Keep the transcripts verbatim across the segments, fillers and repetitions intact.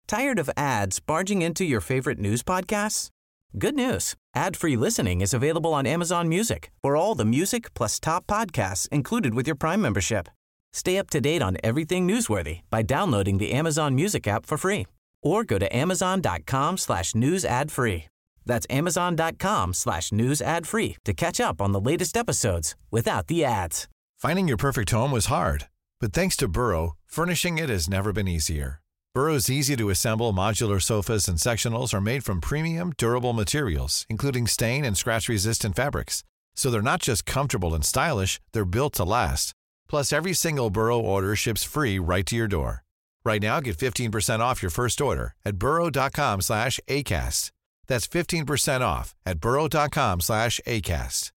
Tired of ads barging into your favorite news podcasts? Good news. Ad-free listening is available on Amazon Music for all the music plus top podcasts included with your Prime membership. Stay up to date on everything newsworthy by downloading the Amazon Music app for free or go to amazon.com slash news ad free. That's amazon.com slash news ad free to catch up on the latest episodes without the ads. Finding your perfect home was hard, but thanks to Burrow, furnishing it has never been easier. Burrow's easy-to-assemble modular sofas and sectionals are made from premium, durable materials, including stain and scratch-resistant fabrics. So they're not just comfortable and stylish, they're built to last. Plus, every single Burrow order ships free right to your door. Right now, get fifteen percent off your first order at burrow.com slash ACAST. That's fifteen percent off at burrow.com slash ACAST.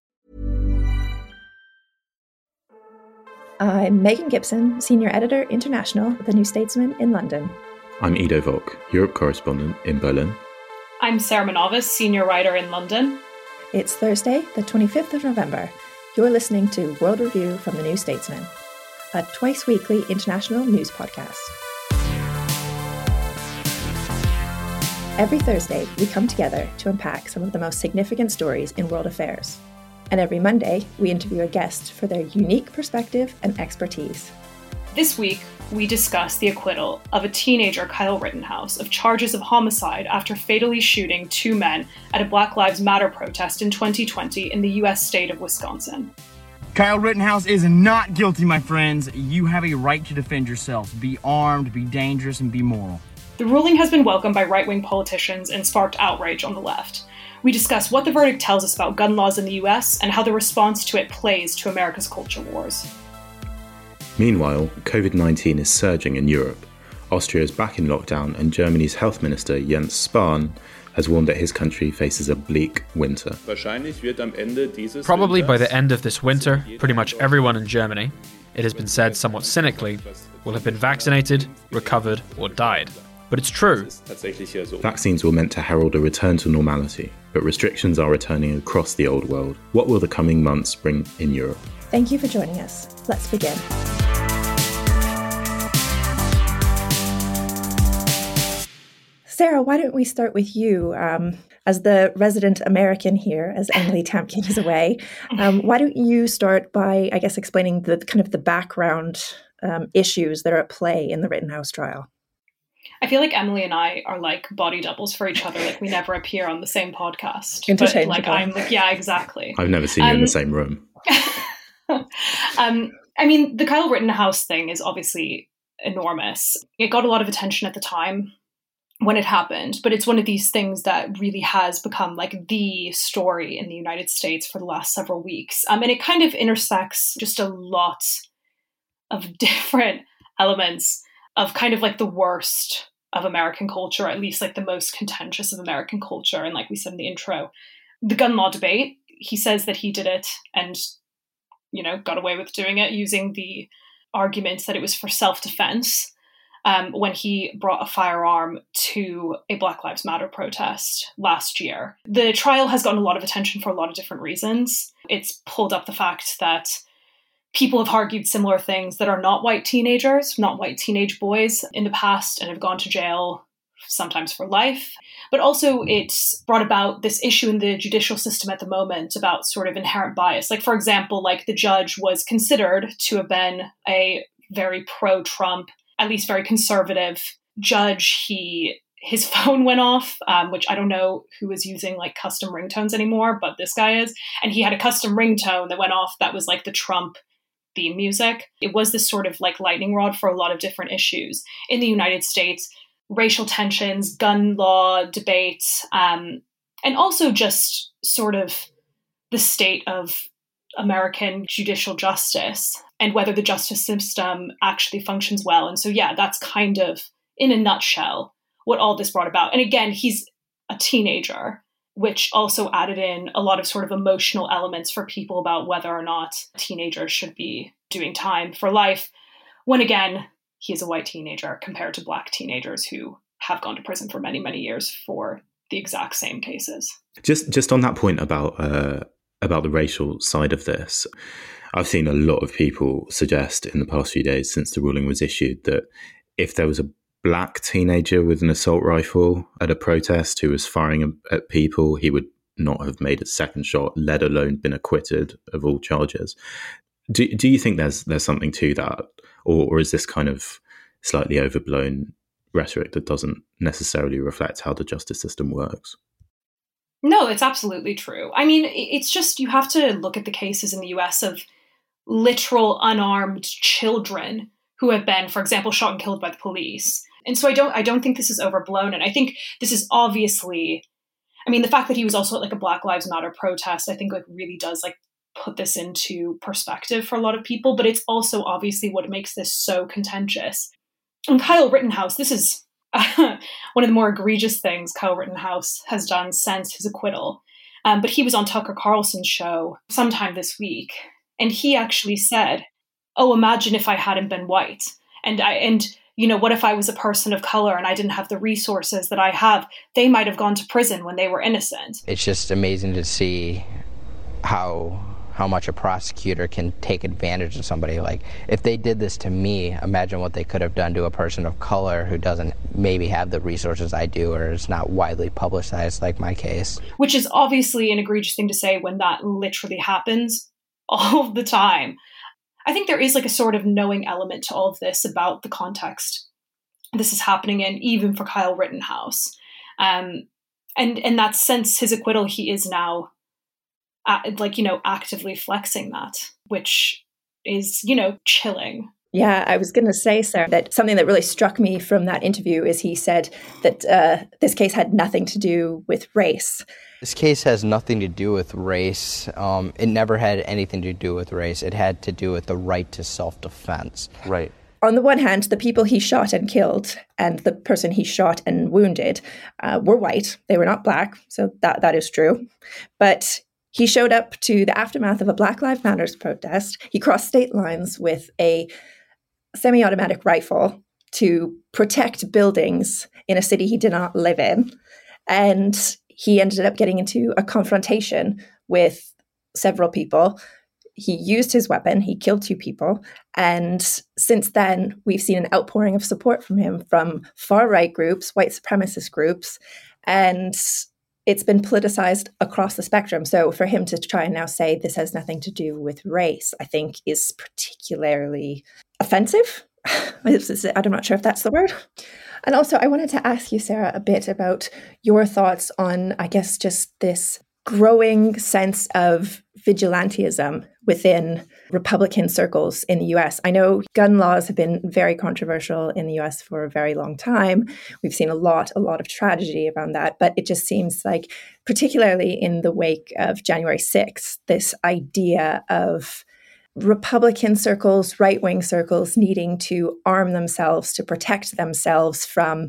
I'm Megan Gibson, Senior Editor International at The New Statesman in London. I'm Ido Volk, Europe Correspondent in Berlin. I'm Sarah Manovis, Senior Writer in London. It's Thursday, the twenty-fifth of November. You're listening to World Review from The New Statesman, a twice-weekly international news podcast. Every Thursday, we come together to unpack some of the most significant stories in world affairs. And every Monday, we interview a guest for their unique perspective and expertise. This week, we discuss the acquittal of a teenager, Kyle Rittenhouse, of charges of homicide after fatally shooting two men at a Black Lives Matter protest in twenty twenty in the U S state of Wisconsin. Kyle Rittenhouse is not guilty, my friends. You have a right to defend yourself. Be armed, be dangerous, and be moral. The ruling has been welcomed by right-wing politicians and sparked outrage on the left. We discuss what the verdict tells us about gun laws in the U S and how the response to it plays to America's culture wars. Meanwhile, covid nineteen is surging in Europe. Austria is back in lockdown and Germany's health minister Jens Spahn has warned that his country faces a bleak winter. Probably by the end of this winter, pretty much everyone in Germany, it has been said somewhat cynically, will have been vaccinated, recovered, or died. But it's true. Vaccines were meant to herald a return to normality, but restrictions are returning across the old world. What will the coming months bring in Europe? Thank you for joining us. Let's begin. Sarah, why don't we start with you? Um, as the resident American here, as Emily Tamkin is away, um, why don't you start by, I guess, explaining the kind of the background um, issues that are at play in the Rittenhouse trial? I feel like Emily and I are like body doubles for each other. Like we never appear on the same podcast. Interchangeable. But like I'm like, yeah, exactly. I've never seen you um, in the same room. um, I mean, the Kyle Rittenhouse thing is obviously enormous. It got a lot of attention at the time when it happened, but it's one of these things that really has become like the story in the United States for the last several weeks. Um, and it kind of intersects just a lot of different elements of kind of like the worst of American culture, or at least like the most contentious of American culture. And like we said in the intro, the gun law debate, he says that he did it and, you know, got away with doing it using the arguments that it was for self-defense um, when he brought a firearm to a Black Lives Matter protest last year. The trial has gotten a lot of attention for a lot of different reasons. It's pulled up the fact that people have argued similar things that are not white teenagers, not white teenage boys in the past and have gone to jail sometimes for life. But also it's brought about this issue in the judicial system at the moment about sort of inherent bias. Like, for example, like the judge was considered to have been a very pro-Trump, at least very conservative judge. He his phone went off, um, which I don't know who is using like custom ringtones anymore, but this guy is. And he had a custom ringtone that went off that was like the Trump theme music. It was this sort of like lightning rod for a lot of different issues in the United States, racial tensions, gun law debates, um, and also just sort of the state of American judicial justice and whether the justice system actually functions well. And so, yeah, that's kind of in a nutshell what all this brought about. And again, he's a teenager, which also added in a lot of sort of emotional elements for people about whether or not teenagers should be doing time for life, when again, he is a white teenager compared to Black teenagers who have gone to prison for many, many years for the exact same cases. Just just on that point about uh, about the racial side of this, I've seen a lot of people suggest in the past few days since the ruling was issued that if there was a black teenager with an assault rifle at a protest who was firing at people, he would not have made a second shot, let alone been acquitted of all charges. Do do you think there's there's something to that, or or is this kind of slightly overblown rhetoric that doesn't necessarily reflect how the justice system works? No, it's absolutely true. I mean, it's just, you have to look at the cases in the U S of literal unarmed children who have been, for example, shot and killed by the police. And so I don't I don't think this is overblown. And I think this is obviously, I mean, the fact that he was also at like a Black Lives Matter protest, I think like really does like put this into perspective for a lot of people. But it's also obviously what makes this so contentious. And Kyle Rittenhouse, this is one of the more egregious things Kyle Rittenhouse has done since his acquittal. Um, but he was on Tucker Carlson's show sometime this week, and he actually said, "Oh, imagine if I hadn't been white, and I and you know, what if I was a person of color and I didn't have the resources that I have? They might have gone to prison when they were innocent." It's just amazing to see how how much a prosecutor can take advantage of somebody. Like, if they did this to me, imagine what they could have done to a person of color who doesn't maybe have the resources I do, or is not widely publicized like my case. Which is obviously an egregious thing to say when that literally happens all the time. I think there is like a sort of knowing element to all of this about the context this is happening in, even for Kyle Rittenhouse. Um, and, and that since his acquittal, he is now Uh, like, you know, actively flexing that, which is, you know, chilling. Yeah, I was going to say, Sarah, that something that really struck me from that interview is he said that uh, this case had nothing to do with race. This case has nothing to do with race. Um, it never had anything to do with race. It had to do with the right to self-defense. Right. On the one hand, the people he shot and killed and the person he shot and wounded uh, were white. They were not black. So that that is true. But he showed up to the aftermath of a Black Lives Matter protest. He crossed state lines with a semi-automatic rifle to protect buildings in a city he did not live in. And he ended up getting into a confrontation with several people. He used his weapon. He killed two people. And since then, we've seen an outpouring of support from him from far-right groups, white supremacist groups, and it's been politicized across the spectrum. So for him to try and now say this has nothing to do with race, I think is particularly offensive. I'm not sure if that's the word. And also, I wanted to ask you, Sarah, a bit about your thoughts on, I guess, just this growing sense of vigilantism within Republican circles in the U S. I know gun laws have been very controversial in the U S for a very long time. We've seen a lot, a lot of tragedy around that, but it just seems like, particularly in the wake of January sixth, this idea of Republican circles, right-wing circles needing to arm themselves to protect themselves from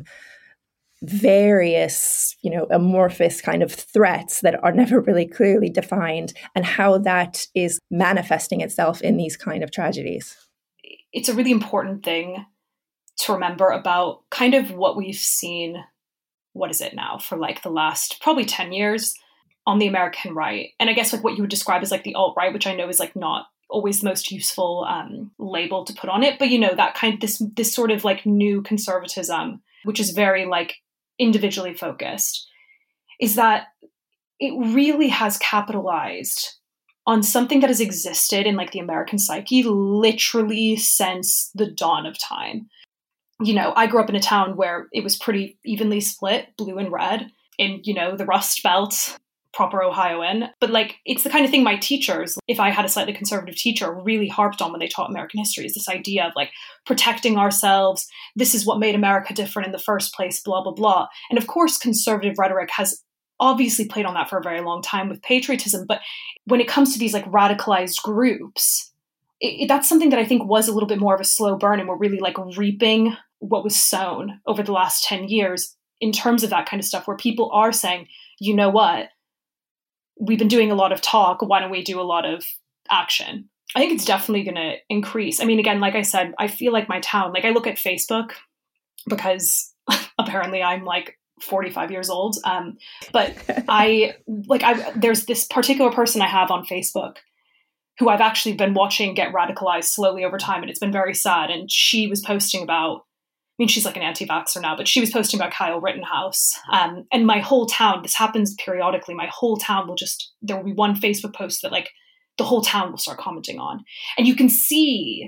various, you know, amorphous kind of threats that are never really clearly defined, and how that is manifesting itself in these kind of tragedies. It's a really important thing to remember about kind of what we've seen, what is it now, for like the last probably ten years on the American right. And I guess like what you would describe as like the alt-right, which I know is like not always the most useful um, label to put on it. But, you know, that kind of this, this sort of like new conservatism, which is very like individually focused, is that it really has capitalized on something that has existed in like the American psyche literally since the dawn of time. You know, I grew up in a town where it was pretty evenly split, blue and red, in, you know, the Rust Belt, proper Ohioan. But like, it's the kind of thing my teachers, if I had a slightly conservative teacher, really harped on when they taught American history, is this idea of like protecting ourselves. This is what made America different in the first place, blah, blah, blah. And of course, conservative rhetoric has obviously played on that for a very long time with patriotism. But when it comes to these like radicalized groups, it, it, that's something that I think was a little bit more of a slow burn, and we're really like reaping what was sown over the last ten years in terms of that kind of stuff, where people are saying, you know what, we've been doing a lot of talk, why don't we do a lot of action? I think it's definitely going to increase. I mean, again, like I said, I feel like my town, like I look at Facebook because apparently I'm like forty-five years old. Um, but I like, I, there's this particular person I have on Facebook who I've actually been watching get radicalized slowly over time. And it's been very sad. And she was posting about mean, she's like an anti-vaxxer now, but she was posting about Kyle Rittenhouse. Um, and my whole town, this happens periodically, my whole town will just, there will be one Facebook post that like the whole town will start commenting on. And you can see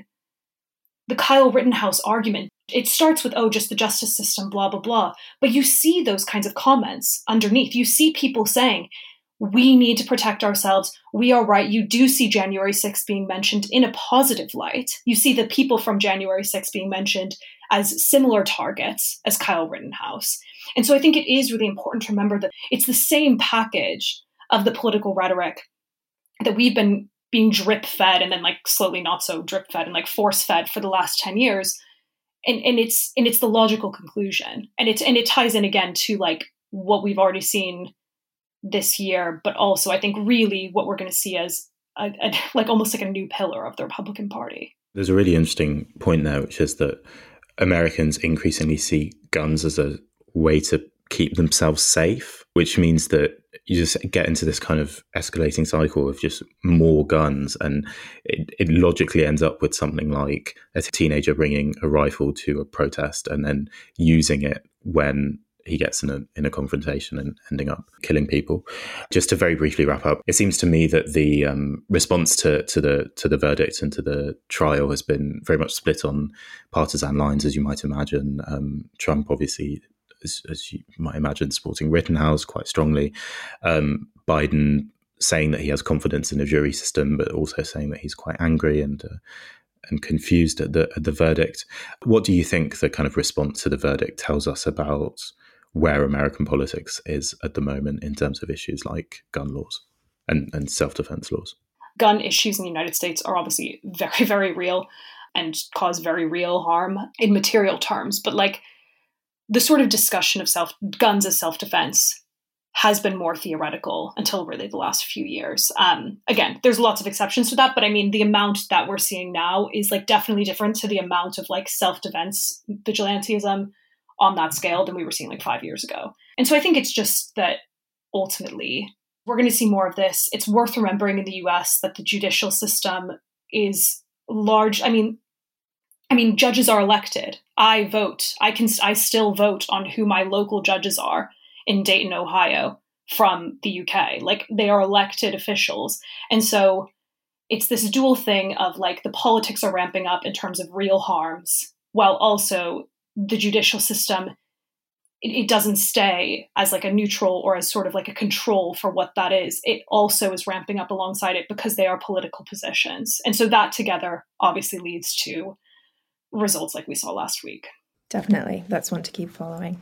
the Kyle Rittenhouse argument. It starts with, oh, just the justice system, blah, blah, blah. But you see those kinds of comments underneath. You see people saying, we need to protect ourselves. We are right. You do see January sixth being mentioned in a positive light. You see the people from January sixth being mentioned as similar targets as Kyle Rittenhouse. And so I think it is really important to remember that it's the same package of the political rhetoric that we've been being drip fed and then like slowly not so drip fed and like force fed for the last ten years. And, and it's and it's the logical conclusion. And it's and it ties in again to like what we've already seen this year, but also I think really what we're going to see as a, a, like almost like a new pillar of the Republican Party. There's a really interesting point there, which is that Americans increasingly see guns as a way to keep themselves safe, which means that you just get into this kind of escalating cycle of just more guns. And it, it logically ends up with something like a teenager bringing a rifle to a protest and then using it when he gets in a in a confrontation and ending up killing people. Just to very briefly wrap up, it seems to me that the um, response to to the to the verdict and to the trial has been very much split on partisan lines, as you might imagine. Um, Trump, obviously, as, as you might imagine, supporting Rittenhouse quite strongly. Um, Biden saying that he has confidence in the jury system, but also saying that he's quite angry and uh, and confused at the at the verdict. What do you think the kind of response to the verdict tells us about where American politics is at the moment in terms of issues like gun laws and, and self-defense laws? Gun issues in the United States are obviously very, very real and cause very real harm in material terms. But like the sort of discussion of self guns as self-defense has been more theoretical until really the last few years. Um, again, there's lots of exceptions to that, but I mean, the amount that we're seeing now is like definitely different to the amount of like self-defense vigilantism on that scale than we were seeing like five years ago. And so I think it's just that ultimately we're going to see more of this. It's worth remembering in the U S that the judicial system is large. I mean, I mean, judges are elected. I vote. I can, I still vote on who my local judges are in Dayton, Ohio from the U K. Like they are elected officials. And so it's this dual thing of like the politics are ramping up in terms of real harms, while also the judicial system, it, it doesn't stay as like a neutral or as sort of like a control for what that is. It also is ramping up alongside it because they are political positions. And so that together obviously leads to results like we saw last week. Definitely. That's one to keep following.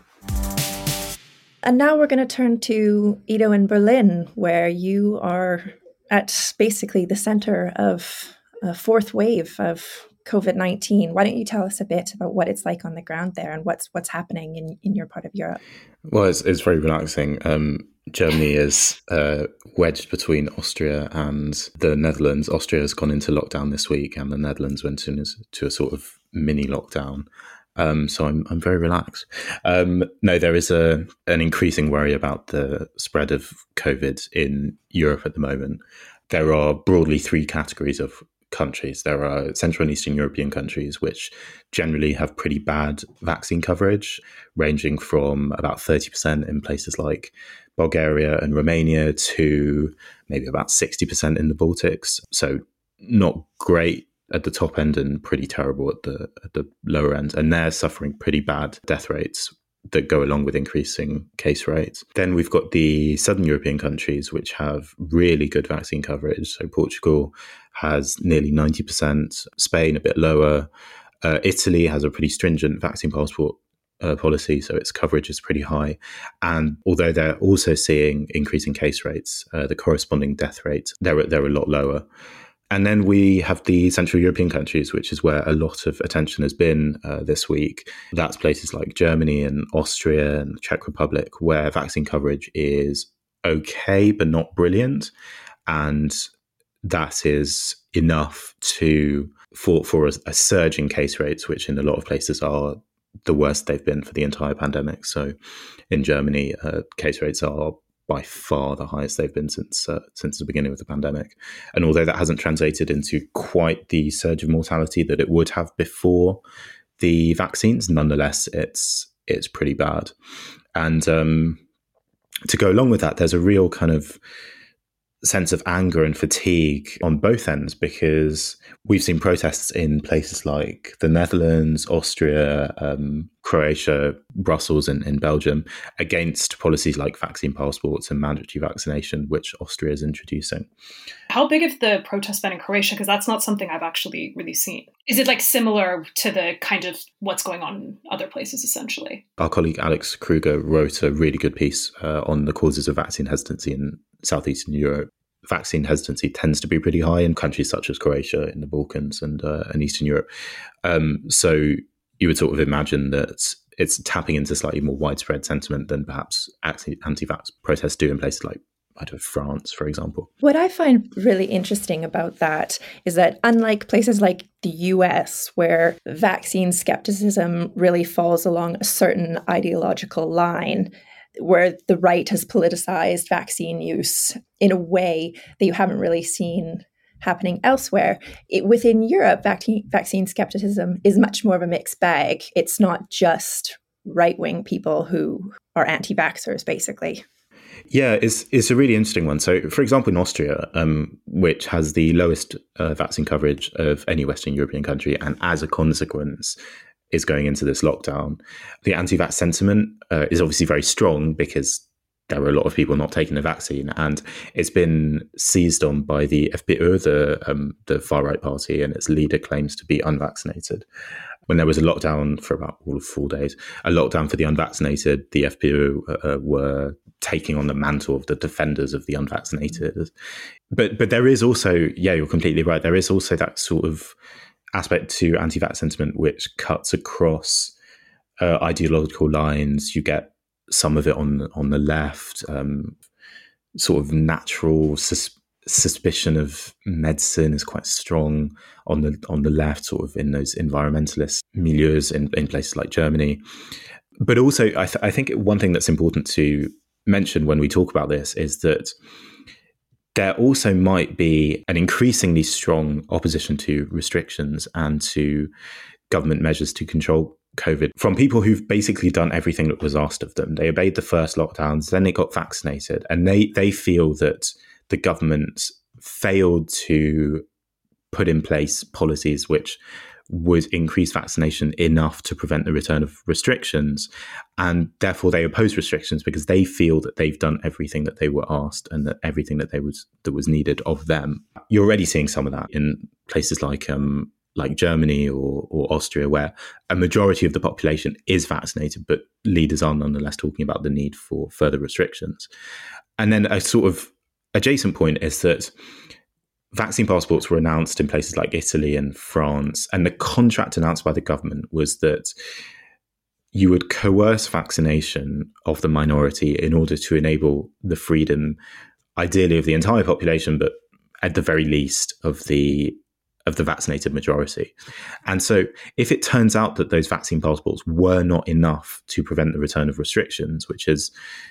And now we're going to turn to Ido in Berlin, where you are at basically the center of a fourth wave of COVID nineteen. Why don't you tell us a bit about what it's like on the ground there and what's what's happening in, in your part of Europe? Well, it's, it's very relaxing. Um, Germany is uh, wedged between Austria and the Netherlands. Austria has gone into lockdown this week and the Netherlands went into a sort of mini lockdown. Um, so I'm I'm very relaxed. Um, no, there is a an increasing worry about the spread of COVID in Europe at the moment. There are broadly three categories of countries. There are Central and Eastern European countries, which generally have pretty bad vaccine coverage, ranging from about thirty percent in places like Bulgaria and Romania to maybe about sixty percent in the Baltics. So not great at the top end and pretty terrible at the at the lower end. And they're suffering pretty bad death rates that go along with increasing case rates. Then we've got the Southern European countries, which have really good vaccine coverage. So Portugal has nearly ninety percent, Spain a bit lower. Uh, Italy has a pretty stringent vaccine passport uh, policy, so its coverage is pretty high. And although they're also seeing increasing case rates, uh, the corresponding death rates, they're, they're a lot lower. And then we have the Central European countries, which is where a lot of attention has been uh, this week. That's places like Germany and Austria and the Czech Republic, where vaccine coverage is okay, but not brilliant. And that is enough to for, for a, a surge in case rates, which in a lot of places are the worst they've been for the entire pandemic. So in Germany, uh, case rates are by far the highest they've been since uh, since the beginning of the pandemic. And although that hasn't translated into quite the surge of mortality that it would have before the vaccines, nonetheless, it's it's pretty bad. And um, to go along with that, there's a real kind of sense of anger and fatigue on both ends, because we've seen protests in places like the Netherlands, Austria, um, Croatia, Brussels, and in Belgium against policies like vaccine passports and mandatory vaccination, which Austria is introducing. How big have the protests been in Croatia? Because that's not something I've actually really seen. Is it like similar to the kind of what's going on in other places, essentially? Our colleague Alex Kruger wrote a really good piece uh, on the causes of vaccine hesitancy in Southeastern Europe. Vaccine hesitancy tends to be pretty high in countries such as Croatia, in the Balkans, and uh, and Eastern Europe. Um, so you would sort of imagine that it's tapping into slightly more widespread sentiment than perhaps anti-vax protests do in places like, I don't know, France, for example. What I find really interesting about that is that unlike places like the U S, where vaccine skepticism really falls along a certain ideological line, where the right has politicized vaccine use in a way that you haven't really seen happening elsewhere. It, within Europe, vaccine, vaccine skepticism is much more of a mixed bag. It's not just right-wing people who are anti-vaxxers, basically. Yeah, it's it's a really interesting one. So, for example, in Austria, um, which has the lowest uh, vaccine coverage of any Western European country, and as a consequence is going into this lockdown, the anti-vax sentiment uh, is obviously very strong because there are a lot of people not taking the vaccine, and it's been seized on by the F P Ö, the um, the far-right party, and its leader claims to be unvaccinated. When there was a lockdown for about all of four days, a lockdown for the unvaccinated, the F P Ö uh, were taking on the mantle of the defenders of the unvaccinated. But but there is also, yeah, you're completely right, there is also that sort of aspect to anti-vax sentiment which cuts across uh, ideological lines. You get some of it on on the left, um, sort of natural sus- suspicion of medicine is quite strong on the on the left, sort of in those environmentalist milieus in, in places like Germany. But also, I, th- I think one thing that's important to mention when we talk about this is that there also might be an increasingly strong opposition to restrictions and to government measures to control COVID from people who've basically done everything that was asked of them. They obeyed the first lockdowns, then they got vaccinated, and they they feel that the government failed to put in place policies which would increase vaccination enough to prevent the return of restrictions. And therefore they oppose restrictions because they feel that they've done everything that they were asked and that everything that they was that was needed of them. You're already seeing some of that in places like um like Germany or, or Austria, where a majority of the population is vaccinated, but leaders are nonetheless talking about the need for further restrictions. And then a sort of adjacent point is that vaccine passports were announced in places like Italy and France, and the contract announced by the government was that you would coerce vaccination of the minority in order to enable the freedom, ideally of the entire population, but at the very least of the of the vaccinated majority. And so if it turns out that those vaccine passports were not enough to prevent the return of restrictions, which is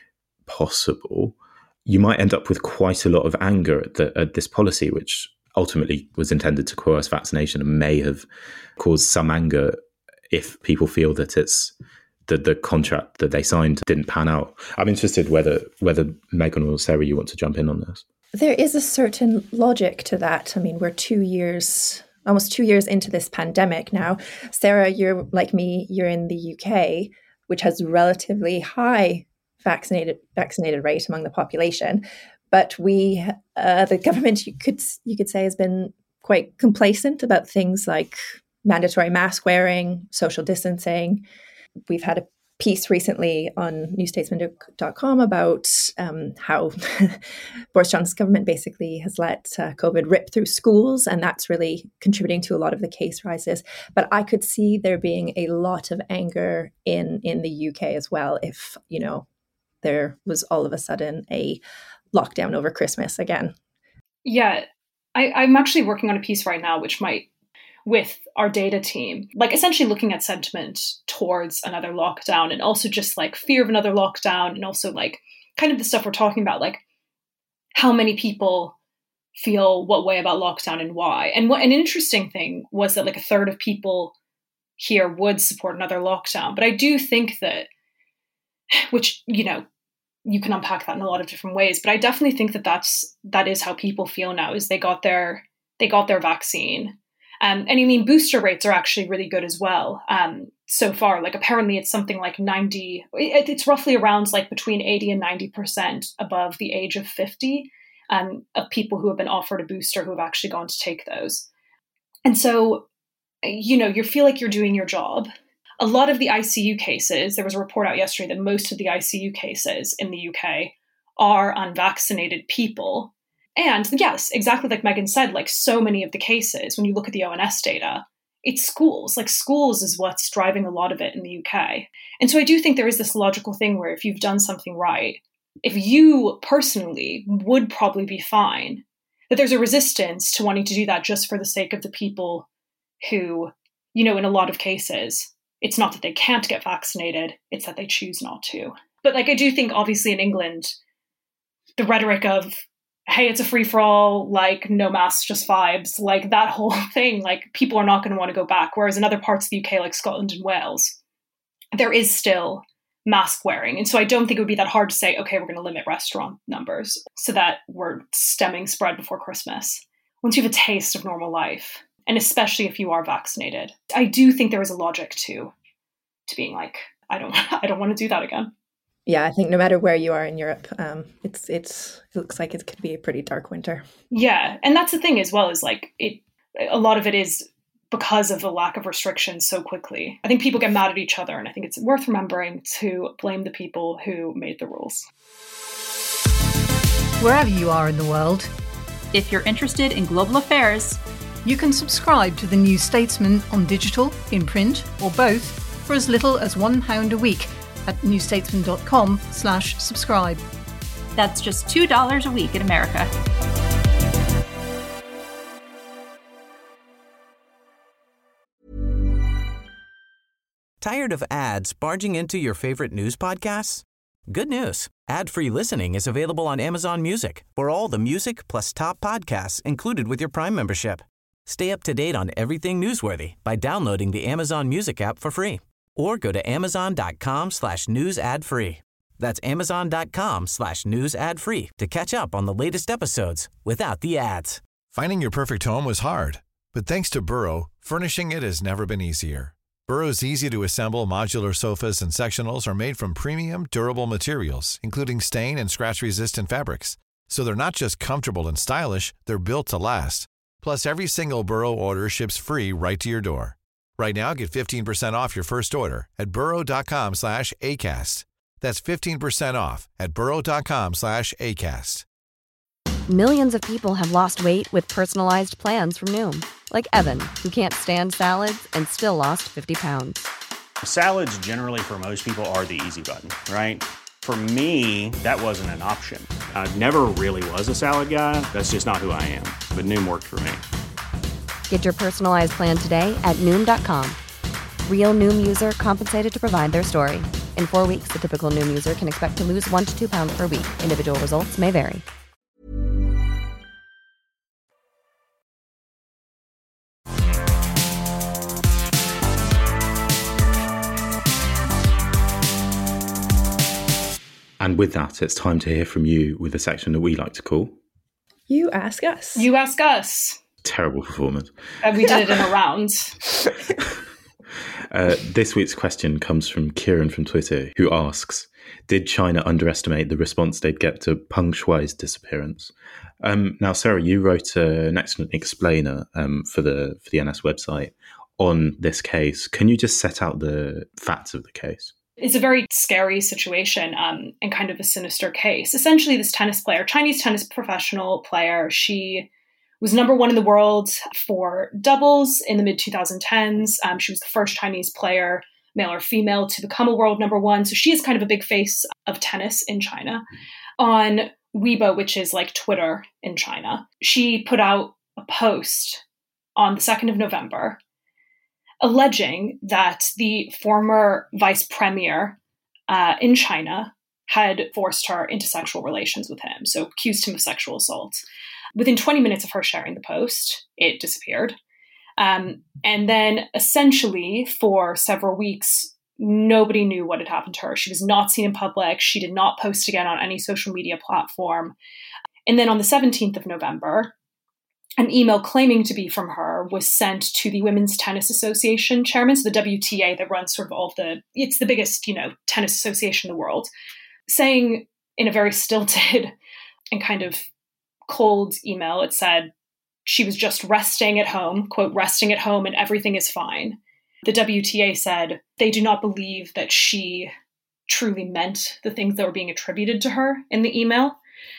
possible, you might end up with quite a lot of anger at, the, at this policy, which ultimately was intended to coerce vaccination and may have caused some anger if people feel that it's that the contract that they signed didn't pan out. I'm interested whether whether Megan or Sarah, you want to jump in on this. There is a certain logic to that. I mean, we're two years, almost two years into this pandemic now. Sarah, you're like me, you're in the U K, which has relatively high vaccinated vaccinated rate among the population. But we, uh, the government, you could you could say, has been quite complacent about things like mandatory mask wearing, social distancing. We've had a piece recently on new statesman dot com about um, how Boris Johnson's government basically has let uh, COVID rip through schools, and that's really contributing to a lot of the case rises. But I could see there being a lot of anger in in the U K as well if, you know, there was all of a sudden a lockdown over Christmas again. Yeah, I, I'm actually working on a piece right now which might, with our data team, like essentially looking at sentiment towards another lockdown, and also just like fear of another lockdown, and also like kind of the stuff we're talking about, like how many people feel what way about lockdown and why. And what an interesting thing was that like a third of people here would support another lockdown. But I do think that, which, you know, you can unpack that in a lot of different ways, but I definitely think that that's, that is how people feel now, is they got their, they got their vaccine. Um, and I mean, booster rates are actually really good as well. Um, so far, like apparently it's something like ninety, it, it's roughly around like between eighty and ninety percent above the age of fifty um, of people who have been offered a booster who have actually gone to take those. And so, you know, you feel like you're doing your job. A lot of the I C U cases, there was a report out yesterday that most of the I C U cases in the U K are unvaccinated people. And yes, exactly like Megan said, like so many of the cases, when you look at the O N S data, it's schools. Like schools is what's driving a lot of it in the U K. And so I do think there is this logical thing where if you've done something right, if you personally would probably be fine, that there's a resistance to wanting to do that just for the sake of the people who, you know, in a lot of cases, it's not that they can't get vaccinated, it's that they choose not to. But like, I do think obviously in England, the rhetoric of, hey, it's a free-for-all, like no masks, just vibes, like that whole thing, like people are not going to want to go back. Whereas in other parts of the U K, like Scotland and Wales, there is still mask wearing. And so I don't think it would be that hard to say, okay, we're going to limit restaurant numbers so that we're stemming spread before Christmas. Once you have a taste of normal life, and especially if you are vaccinated, I do think there is a logic to, to being like, I don't, I don't want to do that again. Yeah, I think no matter where you are in Europe, um, it's it's it looks like it could be a pretty dark winter. Yeah, and that's the thing as well, is like it. A lot of it is because of the lack of restrictions so quickly. I think people get mad at each other, and I think it's worth remembering to blame the people who made the rules. Wherever you are in the world, if you're interested in global affairs, you can subscribe to The New Statesman on digital, in print, or both for as little as one pound a week at newstatesman.com slash subscribe. That's just two dollars a week in America. Tired of ads barging into your favorite news podcasts? Good news. Ad-free listening is available on Amazon Music for all the music plus top podcasts included with your Prime membership. Stay up to date on everything newsworthy by downloading the Amazon Music app for free. Or go to amazon.com slash news ad free. That's amazon.com slash news ad free to catch up on the latest episodes without the ads. Finding your perfect home was hard, but thanks to Burrow, furnishing it has never been easier. Burrow's easy-to-assemble modular sofas and sectionals are made from premium, durable materials, including stain and scratch-resistant fabrics. So they're not just comfortable and stylish, they're built to last. Plus, every single Burrow order ships free right to your door. Right now, get fifteen percent off your first order at burrow.com slash ACAST. That's fifteen percent off at burrow.com slash ACAST. Millions of people have lost weight with personalized plans from Noom. Like Evan, who can't stand salads and still lost fifty pounds. Salads generally for most people are the easy button, right? For me, that wasn't an option. I never really was a salad guy. That's just not who I am. But Noom worked for me. Get your personalized plan today at Noom dot com. Real Noom user compensated to provide their story. In four weeks, the typical Noom user can expect to lose one to two pounds per week. Individual results may vary. And with that, it's time to hear from you with a section that we like to call You Ask Us. You Ask Us. Terrible performance. Uh, we did it in a round. uh, this week's question comes from Kieran from Twitter, who asks, did China underestimate the response they'd get to Peng Shuai's disappearance? Um, now, Sarah, you wrote uh, an excellent explainer um, for the for the N S website on this case. Can you just set out the facts of the case? It's a very scary situation um, and kind of a sinister case. Essentially, this tennis player, Chinese tennis professional player, she was number one in the world for doubles in the mid twenty tens. Um, she was the first Chinese player, male or female, to become a world number one. So she is kind of a big face of tennis in China. On Weibo, which is like Twitter in China, she put out a post on the second of November alleging that the former vice premier uh, in China had forced her into sexual relations with him, so accused him of sexual assault. Within twenty minutes of her sharing the post, it disappeared. Um, and then essentially for several weeks, nobody knew what had happened to her. She was not seen in public. She did not post again on any social media platform. And then on the seventeenth of November, an email claiming to be from her was sent to the Women's Tennis Association chairman, so the W T A that runs sort of all of the, it's the biggest, you know, tennis association in the world, saying in a very stilted and kind of cold email, it said she was just resting at home, quote, resting at home and everything is fine. The W T A said they do not believe that she truly meant the things that were being attributed to her in the email.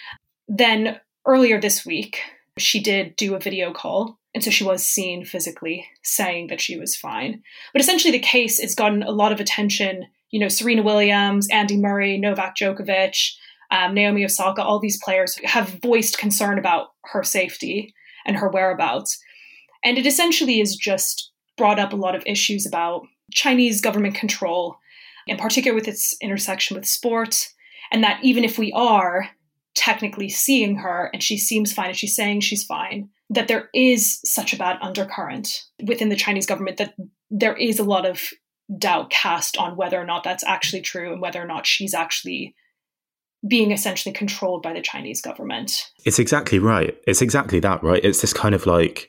Then earlier this week, she did do a video call, and so she was seen physically saying that she was fine. But essentially the case has gotten a lot of attention. You know, Serena Williams, Andy Murray, Novak Djokovic, um, Naomi Osaka, all these players have voiced concern about her safety and her whereabouts. And it essentially is just brought up a lot of issues about Chinese government control, in particular with its intersection with sport, and that even if we are technically seeing her and she seems fine and she's saying she's fine, that there is such a bad undercurrent within the Chinese government that there is a lot of doubt cast on whether or not that's actually true and whether or not she's actually being essentially controlled by the Chinese government. It's exactly right. It's exactly that, right? It's this kind of like,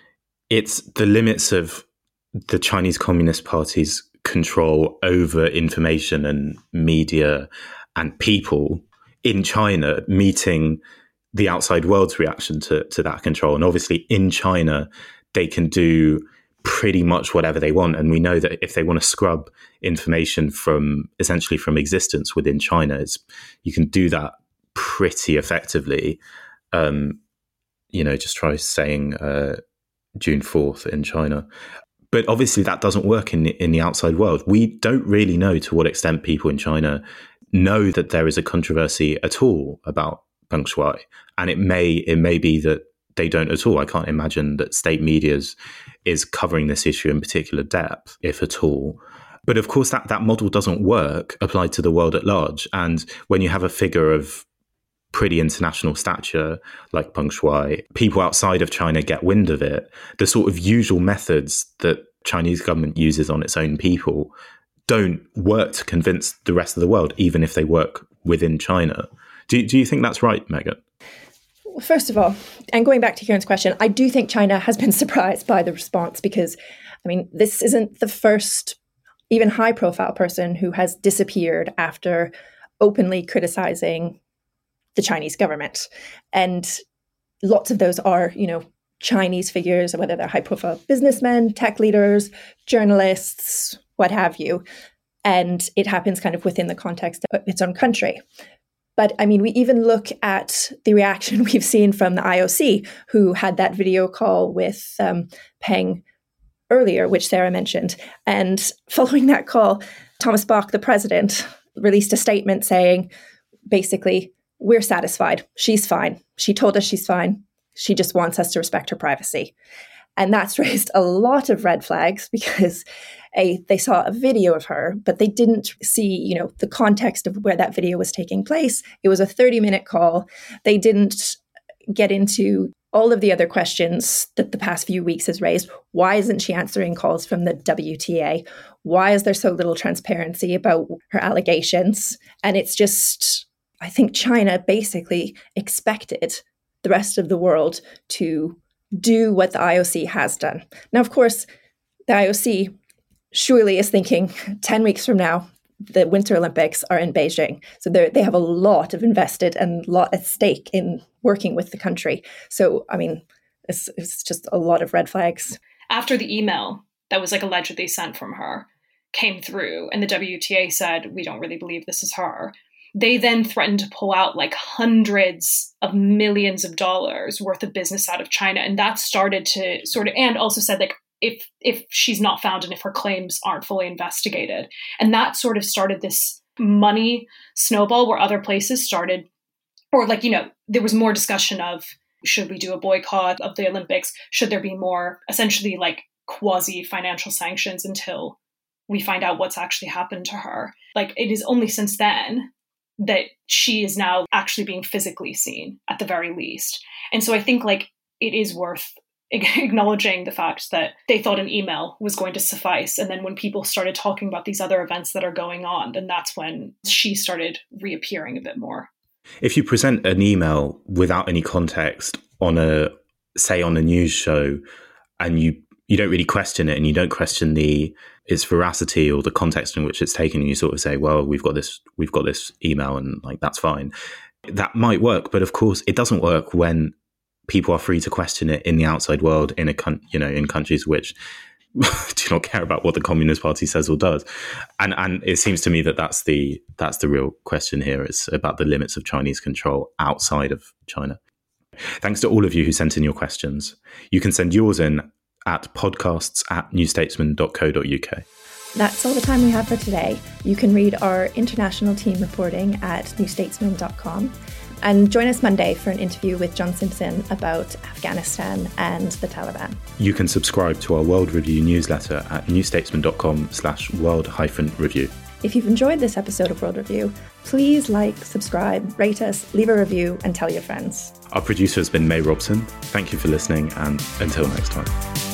it's the limits of the Chinese Communist Party's control over information and media and people in China meeting the outside world's reaction to, to that control. And obviously in China, they can do pretty much whatever they want. And we know that if they want to scrub information from essentially from existence within China, it's, you can do that pretty effectively. Um, you know, just try saying uh, June fourth in China. But obviously that doesn't work in the, in the outside world. We don't really know to what extent people in China know that there is a controversy at all about Peng Shuai. And it may it may be that they don't at all. I can't imagine that state media is, is covering this issue in particular depth, if at all. But of course, that, that model doesn't work applied to the world at large. And when you have a figure of pretty international stature like Peng Shuai, people outside of China get wind of it. The sort of usual methods that Chinese government uses on its own people don't work to convince the rest of the world, even if they work within China. Do, do you think that's right, Megan? Well, first of all, and going back to Kieran's question, I do think China has been surprised by the response because, I mean, this isn't the first even high-profile person who has disappeared after openly criticizing the Chinese government. And lots of those are, you know, Chinese figures, whether they're high-profile businessmen, tech leaders, journalists, what have you. And it happens kind of within the context of its own country. But I mean, we even look at the reaction we've seen from the I O C, who had that video call with um, Peng earlier, which Sarah mentioned. And following that call, Thomas Bach, the president, released a statement saying, basically, we're satisfied. She's fine. She told us she's fine. She just wants us to respect her privacy. And that's raised a lot of red flags because a, they saw a video of her, but they didn't see, you know, the context of where that video was taking place. It was a thirty minute call. They didn't get into all of the other questions that the past few weeks has raised. Why isn't she answering calls from the W T A? Why is there so little transparency about her allegations? And it's just, I think China basically expected the rest of the world to do what the I O C has done. Now, of course, the I O C surely is thinking ten weeks from now, the Winter Olympics are in Beijing. So they have a lot of invested and a lot at stake in working with the country. So, I mean, it's, it's just a lot of red flags. After the email that was like allegedly sent from her came through and the W T A said, we don't really believe this is her, they then threatened to pull out like hundreds of millions of dollars worth of business out of China. And that started to sort of, and also said like, if if she's not found and if her claims aren't fully investigated. And that sort of started this money snowball where other places started, or like, you know, there was more discussion of, should we do a boycott of the Olympics? Should there be more essentially like quasi financial sanctions until we find out what's actually happened to her? Like it is only since then that she is now actually being physically seen at the very least. And so I think like it is worth acknowledging the fact that they thought an email was going to suffice. And then when people started talking about these other events that are going on, then that's when she started reappearing a bit more. If you present an email without any context on a, say on a news show, and you, you don't really question it and you don't question the its veracity or the context in which it's taken, and you sort of say, well, we've got this, we've got this email and like, that's fine. That might work. But of course it doesn't work when people are free to question it in the outside world, in a con- you know, in countries which do not care about what the Communist Party says or does. And and it seems to me that that's the that's the real question here. It's about the limits of Chinese control outside of China. Thanks to all of you who sent in your questions. You can send yours in at podcasts at newstatesman dot co dot uk. That's all the time we have for today. You can read our international team reporting at new statesman dot com. And join us Monday for an interview with John Simpson about Afghanistan and the Taliban. You can subscribe to our World Review newsletter at newstatesman.com slash world hyphen review. If you've enjoyed this episode of World Review, please like, subscribe, rate us, leave a review, and tell your friends. Our producer has been May Robson. Thank you for listening, and until next time.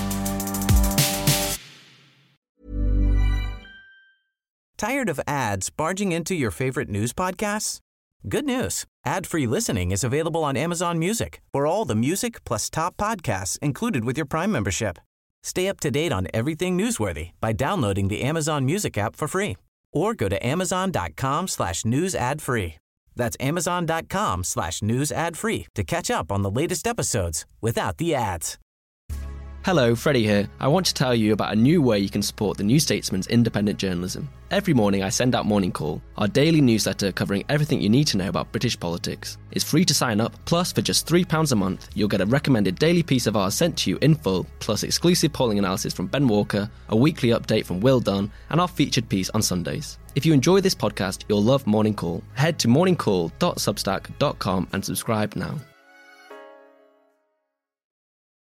Tired of ads barging into your favorite news podcasts? Good news. Ad-free listening is available on Amazon Music for all the music plus top podcasts included with your Prime membership. Stay up to date on everything newsworthy by downloading the Amazon Music app for free or go to amazon.com slash news ad free. That's amazon.com slash news ad free to catch up on the latest episodes without the ads. Hello, Freddie here. I want to tell you about a new way you can support the New Statesman's independent journalism. Every morning I send out Morning Call, our daily newsletter covering everything you need to know about British politics. It's free to sign up, plus for just three pounds a month, you'll get a recommended daily piece of ours sent to you in full, plus exclusive polling analysis from Ben Walker, a weekly update from Will Dunn, and our featured piece on Sundays. If you enjoy this podcast, you'll love Morning Call. Head to morning call dot substack dot com and subscribe now.